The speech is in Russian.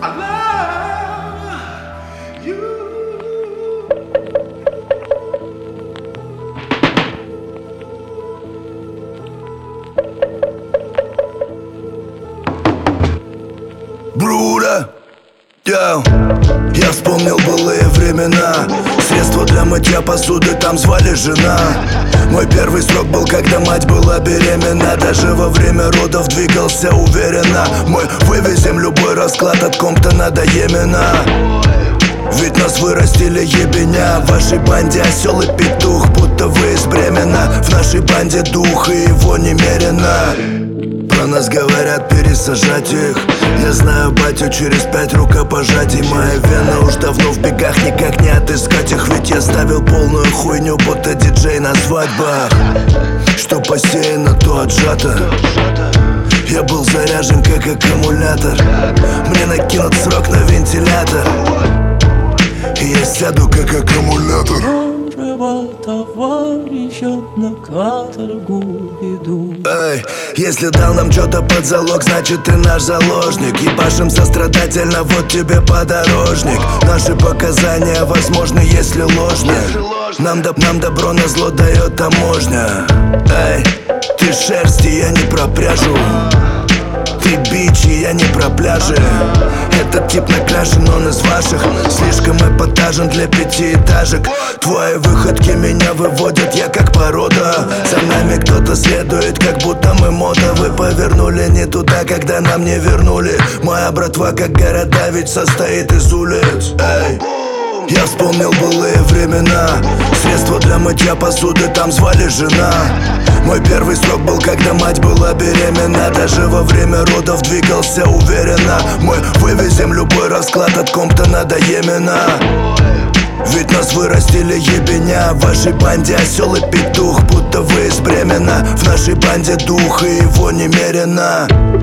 I love you. Бруда, я вспомнил былые времена. Средства для мытья посуды там звали жена. Мой первый срок был, когда мать была беременна. Даже во время родов двигался уверенно. Мы вывезем любой расклад от Комптона до Йемена. Ведь нас вырастили ебеня. В вашей банде осел и петух, будто вы из Бремена. В нашей банде дух, и его немерено. Про нас говорят пересажать их. Я знаю батю через 5 рукопожатий. Моя вена уж давно в бегах, никак не отыскать их. Ведь я ставил полную хуйню, будто диджей на свадьбах. Что посеяно, то отжато. Я был заряжен, как аккумулятор. Мне накинут срок на вентилятор, и я сяду, как аккумулятор. Товарищ, на каторгу иду. Эй, если дал нам что-то под залог, значит ты наш заложник. Ебашим сострадательно, вот тебе подорожник. Наши показания возможны, если ложные. Нам добро на зло дает таможня. Эй, ты шерсть, и я не про пряжу. Ты бич, и я не про пляжи. Этот тип накрашен, он из ваших. Слишком эпатажен для пятиэтажек. Твои выходки меня выводят, я как порода. За нами кто-то следует, как будто мы мода. Вы повернули не туда, когда нам не вернули. Моя братва, как города, ведь состоит из улиц. Эй, я вспомнил былые времена. Средства для мытья посуды там звали жена. Мой первый срок был, когда мать была беременна. Даже во время родов двигался уверенно. Мы вывезем любой расклад от Комптона до Йемена. Ведь нас вырастили ебеня. В вашей банде осел и петух, будто вы из Бремена. В нашей банде дух, и его немерено.